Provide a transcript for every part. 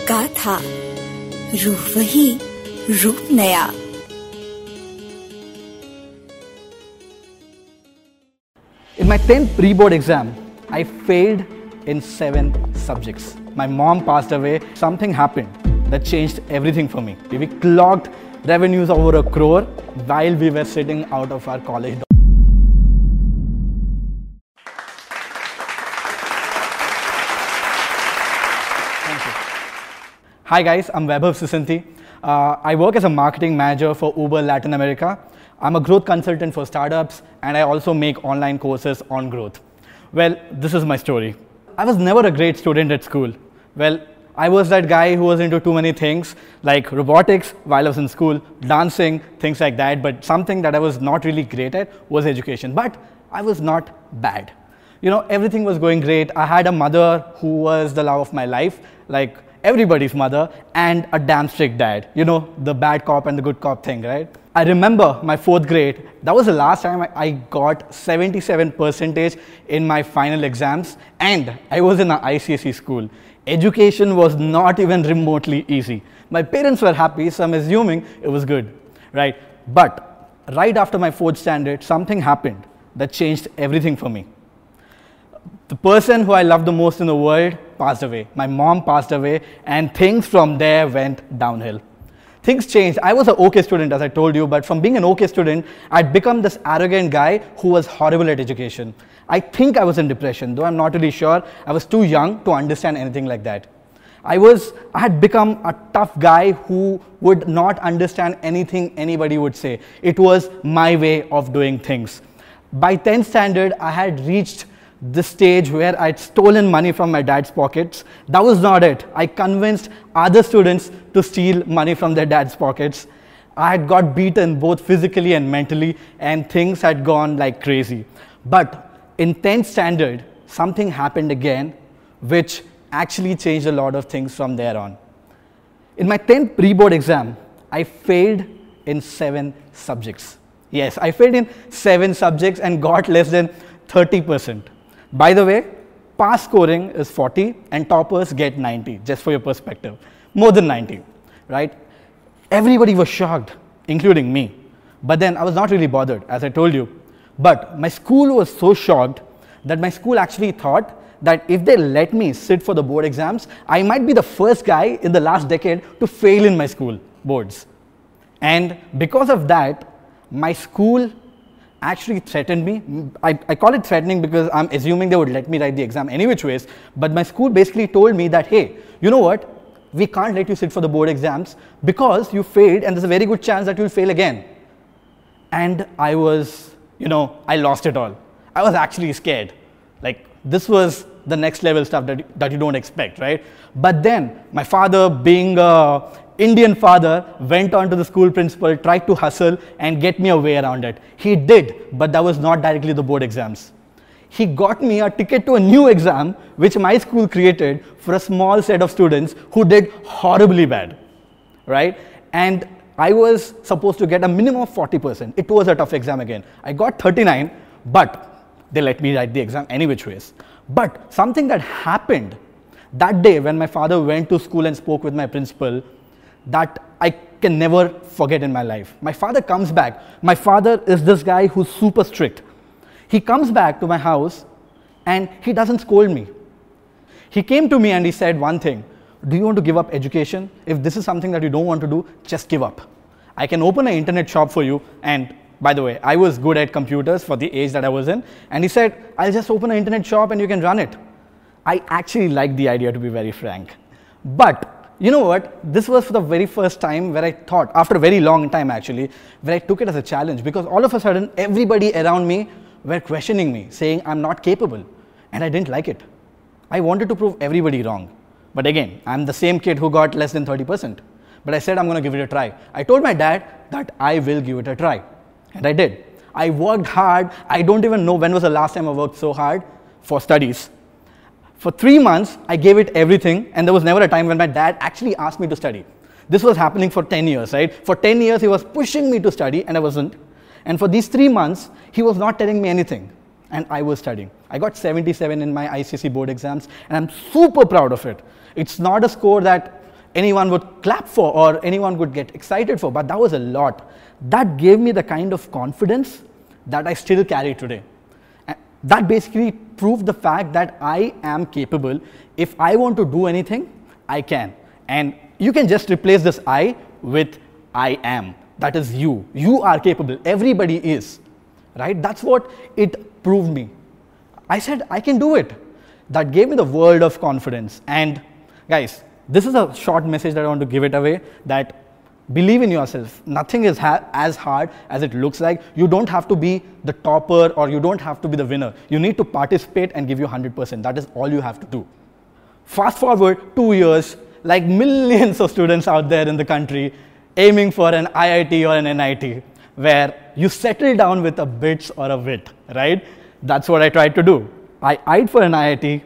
गाथा रूह वही रूप नया। In my 10th pre-board exam, I failed in 7 subjects. My mom passed away. Something happened that changed everything for me. We clocked revenues over 1 crore while we were sitting out of our college. Thank you. Hi guys, I'm Vaibhav Sisanti. I work as a marketing manager for Uber Latin America. I'm a growth consultant for startups, and I also make online courses on growth. Well, this is my story. I was never a great student at school. Well, I was that guy who was into too many things like robotics while I was in school, dancing, things like that. But something that I was not really great at was education. But I was not bad. You know, everything was going great. I had a mother who was the love of my life, like everybody's mother, and a damn strict dad. You know, the bad cop and the good cop thing, right? I remember my 4th grade. That was the last time I got 77% in my final exams, and I was in an ICSE school. Education was not even remotely easy. My parents were happy, so I'm assuming it was good, right? But right after my 4th standard, something happened that changed everything for me. The person who I loved the most in the world passed away. My mom passed away, and things from there went downhill. Things changed. I was an okay student, as I told you, but from being an okay student, I'd become this arrogant guy who was horrible at education. I think I was in depression, though I'm not really sure. I was too young to understand anything like that. I had become a tough guy who would not understand anything anybody would say. It was my way of doing things. By 10th standard, I had reached the stage where I'd stolen money from my dad's pockets. That was not it. I convinced other students to steal money from their dad's pockets. I had got beaten both physically and mentally, and things had gone like crazy. But in 10th standard, something happened again, which actually changed a lot of things from there on. In my 10th pre-board exam, I failed in 7 subjects. Yes, I failed in 7 subjects and got less than 30%. By the way, pass scoring is 40 and toppers get 90, just for your perspective. More than 90, right? Everybody was shocked, including me. But then I was not really bothered, as I told you. But my school was so shocked that my school actually thought that if they let me sit for the board exams, I might be the first guy in the last decade to fail in my school boards. And because of that, my school actually threatened me. I call it threatening because I'm assuming they would let me write the exam any which ways. But my school basically told me that, hey, you know what? We can't let you sit for the board exams because you failed, and there's a very good chance that you'll fail again. And I was, I lost it all. I was actually scared. Like, this was the next level stuff that you don't expect, right? But then my father, being Indian father, went on to the school principal, tried to hustle and get me a way around it. He did, but that was not directly the board exams. He got me a ticket to a new exam, which my school created for a small set of students who did horribly bad, right? And I was supposed to get a minimum of 40%. It was a tough exam again. I got 39, but they let me write the exam any which ways. But something that happened that day when my father went to school and spoke with my principal, that I can never forget in my life. My father comes back. My father is this guy who's super strict. He comes back to my house and he doesn't scold me. He came to me and he said one thing: do you want to give up education? If this is something that you don't want to do, just give up. I can open an internet shop for you. And by the way, I was good at computers for the age that I was in. And he said, I'll just open an internet shop and you can run it. I actually liked the idea, to be very frank. But you know what? This was for the very first time where I thought, after a very long time actually, where I took it as a challenge, because all of a sudden, everybody around me were questioning me, saying I'm not capable. And I didn't like it. I wanted to prove everybody wrong. But again, I'm the same kid who got less than 30%. But I said I'm going to give it a try. I told my dad that I will give it a try. And I did. I worked hard. I don't even know when was the last time I worked so hard for studies. For 3 months, I gave it everything, and there was never a time when my dad actually asked me to study. This was happening for 10 years, right? For 10 years, he was pushing me to study, and I wasn't. And for these 3 months, he was not telling me anything, and I was studying. I got 77 in my ICSE board exams, and I'm super proud of it. It's not a score that anyone would clap for or anyone would get excited for, but that was a lot. That gave me the kind of confidence that I still carry today. And that basically proved the fact that I am capable. If I want to do anything, I can. And you can just replace this I with I am. That is you. You are capable. Everybody is. Right? That's what it proved me. I said, I can do it. That gave me the world of confidence. And guys, this is a short message that I want to give it away, that believe in yourself. Nothing is as hard as it looks like. You don't have to be the topper or you don't have to be the winner. You need to participate and give you 100%. That is all you have to do. Fast forward 2 years, like millions of students out there in the country aiming for an IIT or an NIT, where you settle down with a BITS or a WIT, right? That's what I tried to do. I eyed for an IIT.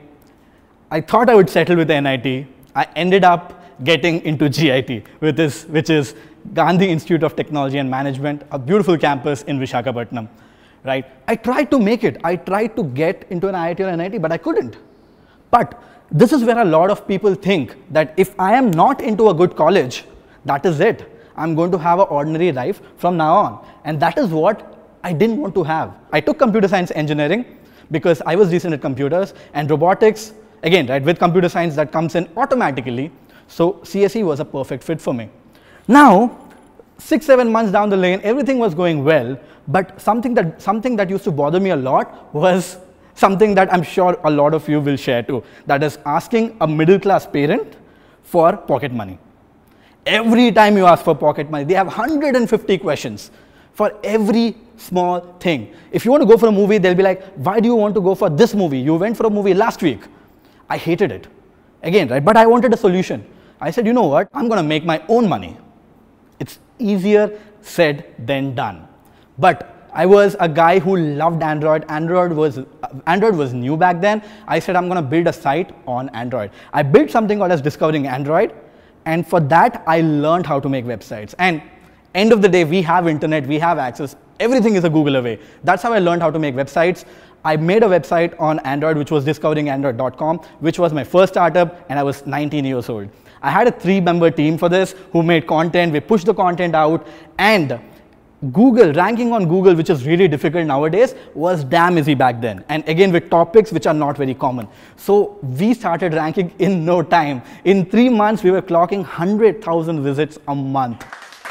I thought I would settle with the NIT. I ended up getting into GIT, which is Gandhi Institute of Technology and Management, a beautiful campus in Visakhapatnam, right? I tried to make it. I tried to get into an IIT or an NIT, but I couldn't. But this is where a lot of people think that if I am not into a good college, that is it. I'm going to have an ordinary life from now on. And that is what I didn't want to have. I took computer science engineering because I was decent at computers, and robotics, again, right, with computer science that comes in automatically. So CSE was a perfect fit for me. Now, 6-7 months down the lane, everything was going well, but something that used to bother me a lot was something that I'm sure a lot of you will share too. That is asking a middle-class parent for pocket money. Every time you ask for pocket money, they have 150 questions for every small thing. If you want to go for a movie, they'll be like, why do you want to go for this movie? You went for a movie last week. I hated it. Again, right? But I wanted a solution. I said, you know what? I'm going to make my own money. It's easier said than done. But I was a guy who loved Android. Android was new back then. I said, I'm going to build a site on Android. I built something called as Discovering Android. And for that, I learned how to make websites. And end of the day, we have internet, we have access. Everything is a Google away. That's how I learned how to make websites. I made a website on Android, which was discoveringandroid.com, which was my first startup, and I was 19 years old. I had a 3-member team for this who made content. We pushed the content out, and Google, ranking on Google, which is really difficult nowadays, was damn easy back then. And again, with topics which are not very common. So we started ranking in no time. In 3 months, we were clocking 100,000 visits a month.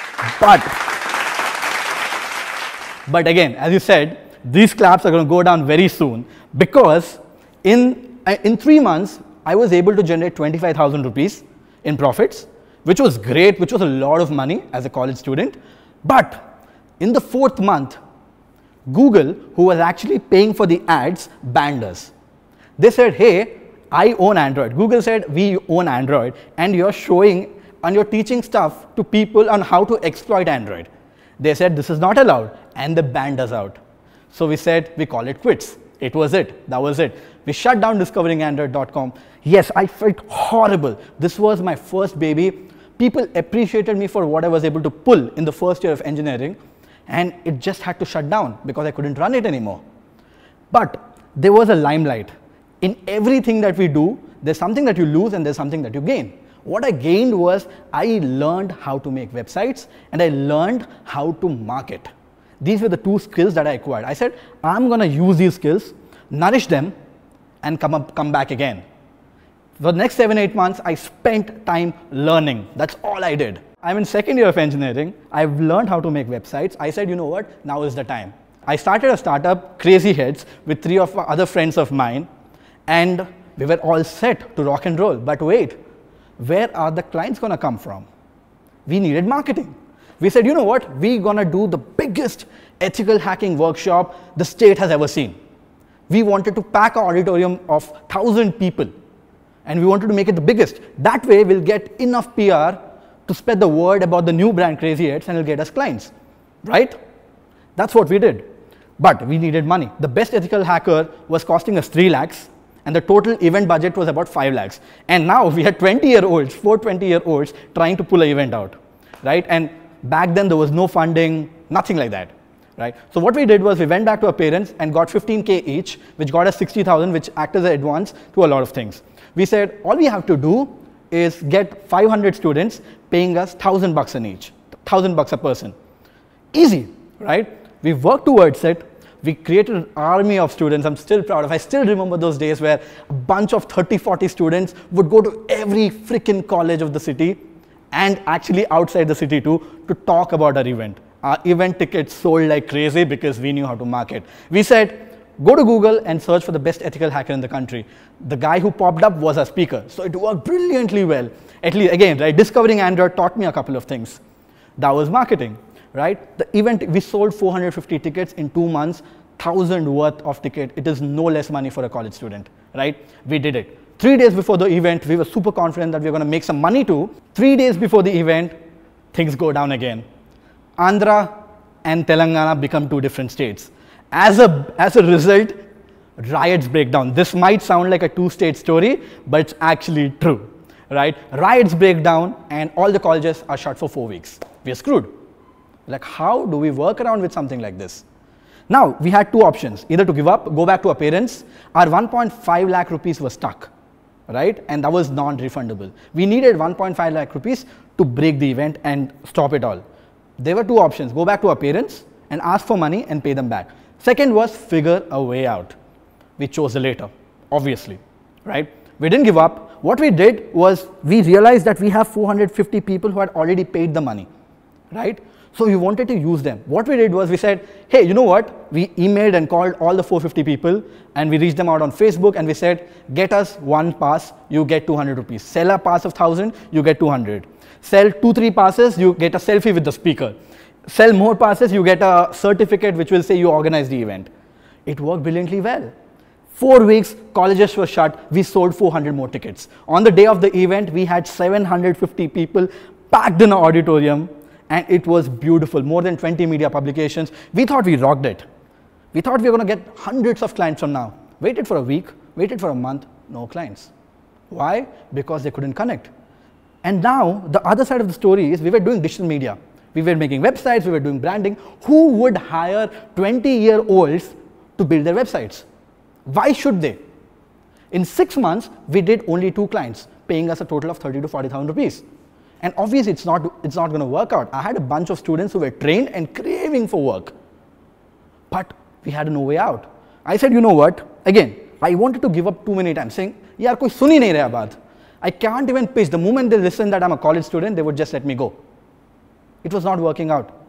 But again, as you said, these claps are going to go down very soon, because in 3 months, I was able to generate 25,000 rupees in profits, which was great, which was a lot of money as a college student. But in the 4th month, Google, who was actually paying for the ads, banned us. They said, hey, I own Android. Google said, we own Android, and you're showing and you're teaching stuff to people on how to exploit Android. They said, this is not allowed, and they banned us out. So we said, we call it quits. It was it. That was it. We shut down discoveringandroid.com. Yes, I felt horrible. This was my first baby. People appreciated me for what I was able to pull in the first year of engineering, and it just had to shut down because I couldn't run it anymore. But there was a limelight. In everything that we do, there's something that you lose and there's something that you gain. What I gained was I learned how to make websites, and I learned how to market. These were the 2 skills that I acquired. I said, I'm going to use these skills, nourish them, and come back again. For the next 7-8 months, I spent time learning. That's all I did. I'm in 2nd year of engineering. I've learned how to make websites. I said, you know what? Now is the time. I started a startup, Crazy Heads, with 3 of other friends of mine, and we were all set to rock and roll. But wait, where are the clients going to come from? We needed marketing. We said, you know what? We're going to do the biggest ethical hacking workshop the state has ever seen. We wanted to pack an auditorium of 1,000 people, and we wanted to make it the biggest. That way, we'll get enough PR to spread the word about the new brand Crazy Heads, and it'll get us clients, right? That's what we did. But we needed money. The best ethical hacker was costing us 3 lakhs, and the total event budget was about 5 lakhs. And now we had 20-year-olds, 4 20-year-olds trying to pull an event out, right? And back then there was no funding, nothing like that, right? So what we did was we went back to our parents and got 15K each, which got us 60,000, which acted as an advance to a lot of things. We said, all we have to do is get 500 students paying us $1,000 an each, $1,000 a person. Easy, right? We worked towards it. We created an army of students. I'm still proud of. I still remember those days where a bunch of 30, 40 students would go to every freaking college of the city and actually outside the city too to talk about our event. Our event tickets sold like crazy because we knew how to market. We said, go to Google and search for the best ethical hacker in the country. The guy who popped up was our speaker. So it worked brilliantly well. At least, again, right, discovering Android taught me a couple of things. That was marketing, right? The event, we sold 450 tickets in 2 months, 1,000 worth of ticket. It is no less money for a college student, right? We did it. 3 days before the event, we were super confident that we were going to make some money too. 3 days before the event, things go down again. Andhra and Telangana become 2 different states. As a result, riots break down. This might sound like a 2-state story, but it's actually true, right? Riots break down and all the colleges are shut for 4 weeks. We are screwed. Like, how do we work around with something like this? Now, we had 2 options, either to give up, go back to our parents. Our 1.5 lakh rupees was stuck, right? And that was non-refundable. We needed 1.5 lakh rupees to break the event and stop it all. There were 2 options, go back to our parents and ask for money and pay them back. Second was figure a way out. We chose the latter, obviously, right? We didn't give up. What we did was we realized that we have 450 people who had already paid the money, right? So we wanted to use them. What we did was we said, hey, you know what? We emailed and called all the 450 people and we reached them out on Facebook and we said, get us 1 pass, you get 200 rupees. Sell a pass of 1,000, you get 200. Sell 2-3 passes, you get a selfie with the speaker. Sell more passes, you get a certificate which will say you organized the event. It worked brilliantly well. 4 weeks, colleges were shut, we sold 400 more tickets. On the day of the event, we had 750 people packed in an auditorium and it was beautiful, more than 20 media publications. We thought we rocked it. We thought we were going to get hundreds of clients from now. Waited for a week, waited for a month, no clients. Why? Because they couldn't connect. And now, the other side of the story is we were doing digital media. We were making websites, we were doing branding. Who would hire 20-year-olds to build their websites? Why should they? In 6 months, we did only 2 clients, paying us a total of 30 to 40,000 rupees. And obviously, it's not going to work out. I had a bunch of students who were trained and craving for work. But we had no way out. I said, you know what? Again, I wanted to give up too many times, saying, yaar, koi sun hi nahi raha baat. I can't even pitch. The moment they listen that I'm a college student, they would just let me go. It was not working out.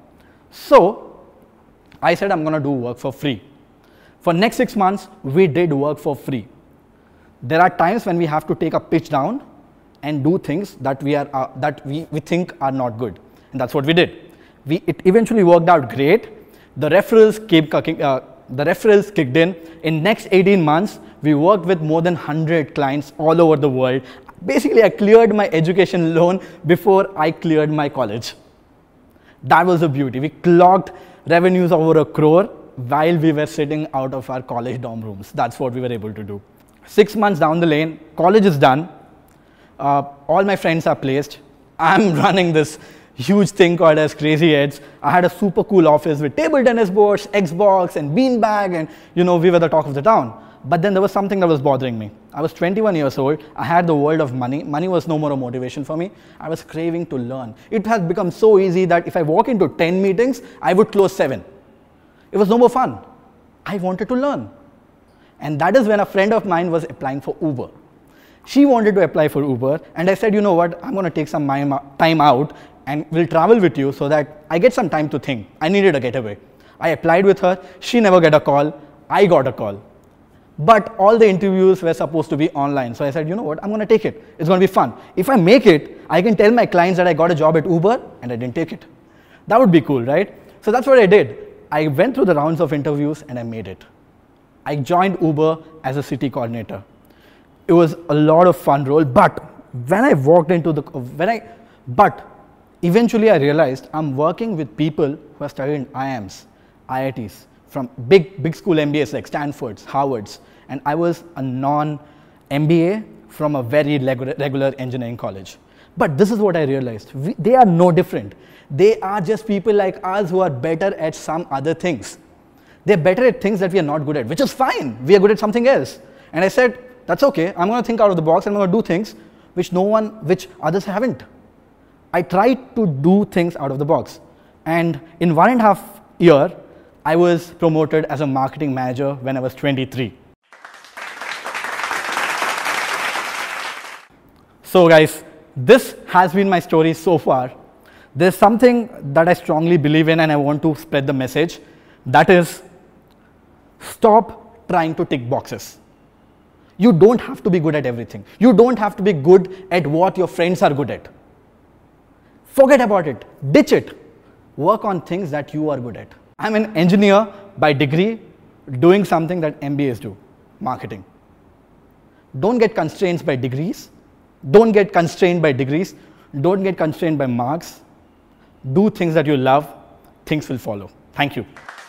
So I said, I'm going to do work for free. For next 6 months, we did work for free. There are times when we have to take a pitch down and do things that we think are not good. And that's what we did. It eventually worked out great. The referrals kicked in. In next 18 months, we worked with more than 100 clients all over the world. Basically, I cleared my education loan before I cleared my college. That was the beauty. We clocked revenues over 1 crore while we were sitting out of our college dorm rooms. That's what we were able to do. 6 months down the lane, college is done. All my friends are placed. I'm running this huge thing called as Crazy Heads. I had a super cool office with table tennis boards, Xbox and beanbag, and we were the talk of the town. But then there was something that was bothering me. I was 21 years old. I had the world of money. Money was no more a motivation for me. I was craving to learn. It has become so easy that if I walk into 10 meetings, I would close 7. It was no more fun. I wanted to learn. And that is when a friend of mine was applying for Uber. She wanted to apply for Uber, and I said, you know what, I'm going to take some time out and we'll travel with you so that I get some time to think. I needed a getaway. I applied with her. She never got a call. I got a call. But all the interviews were supposed to be online. So I said, you know what, I'm going to take it. It's going to be fun. If I make it, I can tell my clients that I got a job at Uber and I didn't take it. That would be cool, right? So that's what I did. I went through the rounds of interviews and I made it. I joined Uber as a city coordinator. It was a lot of fun role, but when I walked into eventually I realized I'm working with people who are studying IIMs, IITs, from big school MBAs like Stanford's, Harvard's, and I was a non-MBA from a very regular engineering college. But this is what I realized. They are no different. They are just people like us who are better at some other things. They're better at things that we are not good at, which is fine. We are good at something else. And I said, that's okay. I'm going to think out of the box and I'm going to do things which others haven't. I tried to do things out of the box. And in 1.5 years, I was promoted as a marketing manager when I was 23. So guys, this has been my story so far. There's something that I strongly believe in and I want to spread the message. That is, stop trying to tick boxes. You don't have to be good at everything. You don't have to be good at what your friends are good at. Forget about it. Ditch it. Work on things that you are good at. I'm an engineer by degree doing something that MBAs do, marketing. Don't get constrained by degrees. Don't get constrained by degrees. Don't get constrained by marks. Do things that you love. Things will follow. Thank you.